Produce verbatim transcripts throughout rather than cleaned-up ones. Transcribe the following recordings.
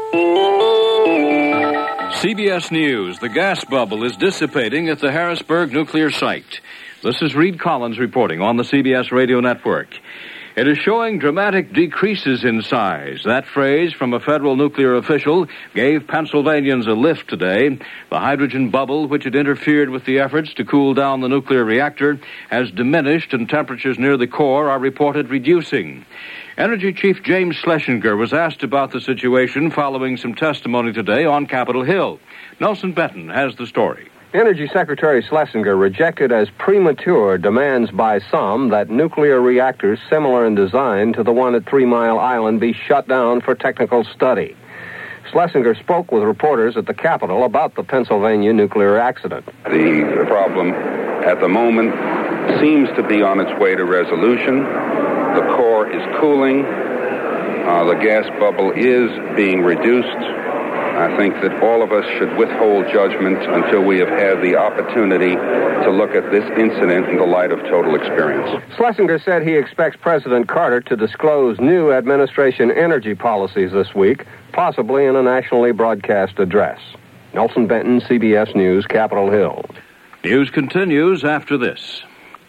C B S News. The gas bubble is dissipating at the Harrisburg nuclear site. This is Reed Collins reporting on the C B S radio network. It is showing dramatic decreases in size. That phrase from a federal nuclear official gave Pennsylvanians a lift today. The hydrogen bubble, which had interfered with the efforts to cool down the nuclear reactor, has diminished and temperatures near the core are reported reducing. Energy Chief James Schlesinger was asked about the situation following some testimony today on Capitol Hill. Nelson Benton has the story. Energy Secretary Schlesinger rejected as premature demands by some that nuclear reactors similar in design to the one at Three Mile Island be shut down for technical study. Schlesinger spoke with reporters at the Capitol about the Pennsylvania nuclear accident. The problem at the moment seems to be on its way to resolution. The core is cooling. Uh, the gas bubble is being reduced. I think that all of us should withhold judgment until we have had the opportunity to look at this incident in the light of total experience. Schlesinger said he expects President Carter to disclose new administration energy policies this week, possibly in a nationally broadcast address. Nelson Benton, C B S News, Capitol Hill. News continues after this.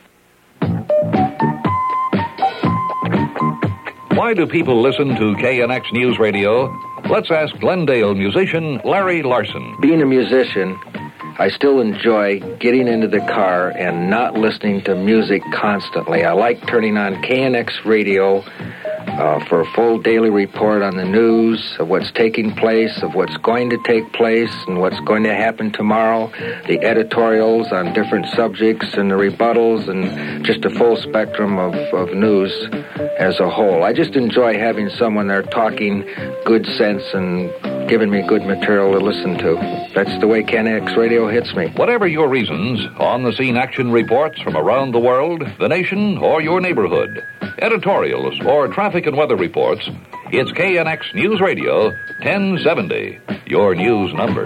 Why do people listen to K N X News Radio? Let's ask Glendale musician Larry Larson. Being a musician, I still enjoy getting into the car and not listening to music constantly. I like turning on K N X Radio uh, for a full daily report on the news, of what's taking place, of what's going to take place, and what's going to happen tomorrow, the editorials on different subjects, and the rebuttals, and just a full spectrum of, of news as a whole. I just enjoy having someone there talking good sense and giving me good material to listen to. That's the way K N X Radio hits me. Whatever your reasons, on-the-scene action reports from around the world, the nation, or your neighborhood, editorials, or traffic and weather reports, it's K N X News Radio, ten seventy, your news number.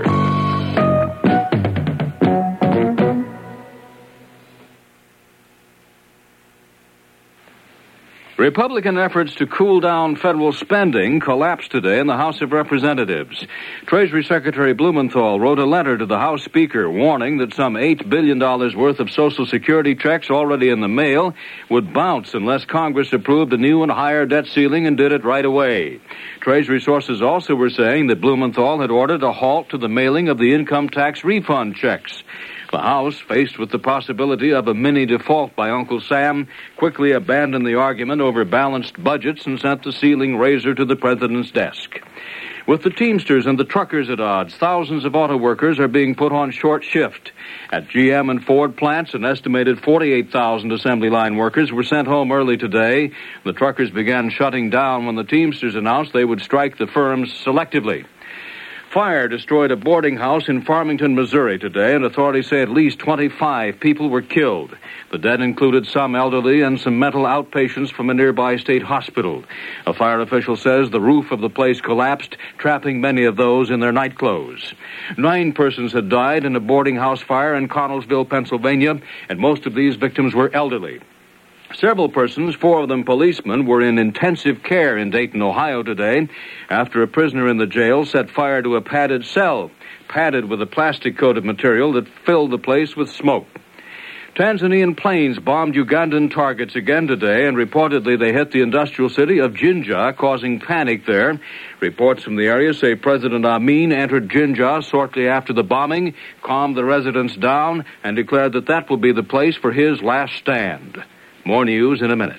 Republican efforts to cool down federal spending collapsed today in the House of Representatives. Treasury Secretary Blumenthal wrote a letter to the House Speaker warning that some eight billion dollars worth of Social Security checks already in the mail would bounce unless Congress approved a new and higher debt ceiling and did it right away. Treasury sources also were saying that Blumenthal had ordered a halt to the mailing of the income tax refund checks. The House, faced with the possibility of a mini default by Uncle Sam, quickly abandoned the argument over balanced budgets and sent the ceiling razor to the president's desk. With the Teamsters and the truckers at odds, thousands of auto workers are being put on short shift. At G M and Ford plants, an estimated forty-eight thousand assembly line workers were sent home early today. The truckers began shutting down when the Teamsters announced they would strike the firms selectively. Fire destroyed a boarding house in Farmington, Missouri today, and authorities say at least twenty-five people were killed. The dead included some elderly and some mental outpatients from a nearby state hospital. A fire official says the roof of the place collapsed, trapping many of those in their nightclothes. Nine persons had died in a boarding house fire in Connellsville, Pennsylvania, and most of these victims were elderly. Several persons, four of them policemen, were in intensive care in Dayton, Ohio today after a prisoner in the jail set fire to a padded cell, padded with a plastic-coated material that filled the place with smoke. Tanzanian planes bombed Ugandan targets again today, and reportedly they hit the industrial city of Jinja, causing panic there. Reports from the area say President Amin entered Jinja shortly after the bombing, calmed the residents down, and declared that that will be the place for his last stand. More news in a minute.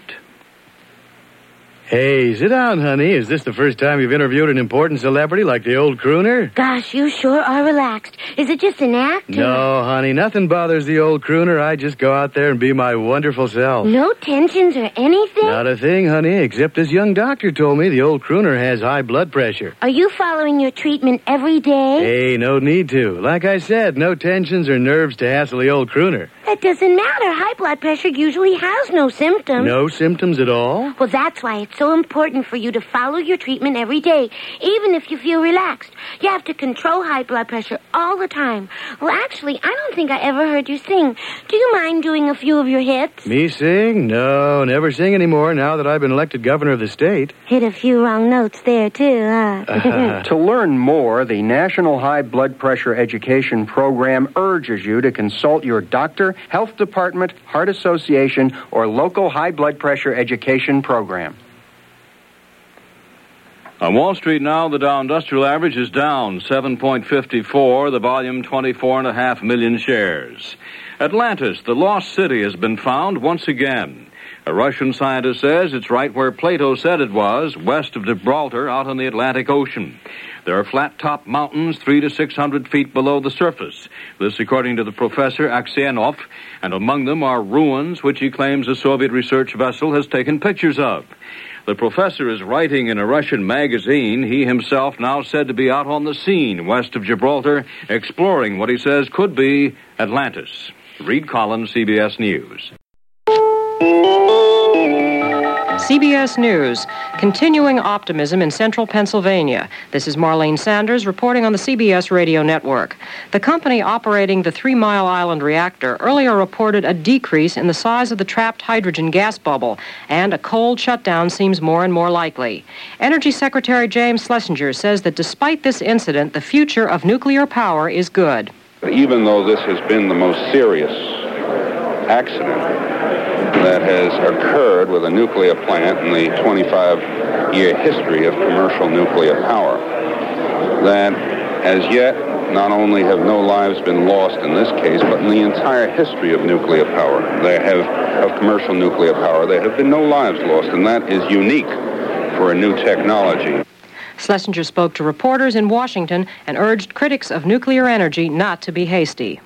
Hey, sit down, honey. Is this the first time you've interviewed an important celebrity like the old crooner? Gosh, you sure are relaxed. Is it just an act? No, honey, nothing bothers the old crooner. I just go out there and be my wonderful self. No tensions or anything? Not a thing, honey, except this young doctor told me the old crooner has high blood pressure. Are you following your treatment every day? Hey, no need to. Like I said, no tensions or nerves to hassle the old crooner. That That doesn't matter. High blood pressure usually has no symptoms. No symptoms at all? Well, that's why it's so important for you to follow your treatment every day, even if you feel relaxed. You have to control high blood pressure all the time. Well, actually, I don't think I ever heard you sing. Do you mind doing a few of your hits? Me sing? No, never sing anymore now that I've been elected governor of the state. Hit a few wrong notes there, too, huh? To learn more, the National High Blood Pressure Education Program urges you to consult your doctor, health department, heart association, or local high blood pressure education program. On Wall Street now, the Dow Industrial Average is down seven point five four, the volume twenty-four point five million shares. Atlantis, the lost city, has been found once again. A Russian scientist says it's right where Plato said it was, west of Gibraltar, out in the Atlantic Ocean. There are flat-top mountains three to six hundred feet below the surface. This according to the professor Aksenov, and among them are ruins which he claims a Soviet research vessel has taken pictures of. The professor is writing in a Russian magazine. He himself now said to be out on the scene west of Gibraltar, exploring what he says could be Atlantis. Reed Collins, C B S News. C B S News, continuing optimism in central Pennsylvania. This is Marlene Sanders reporting on the C B S radio network. The company operating the Three Mile Island reactor earlier reported a decrease in the size of the trapped hydrogen gas bubble, and a cold shutdown seems more and more likely. Energy Secretary James Schlesinger says that despite this incident, the future of nuclear power is good. Even though this has been the most serious accident that has occurred with a nuclear plant in the twenty-five year history of commercial nuclear power, that as yet not only have no lives been lost in this case, but in the entire history of nuclear power, there have, of commercial nuclear power, there have been no lives lost, and that is unique for a new technology. Schlesinger spoke to reporters in Washington and urged critics of nuclear energy not to be hasty.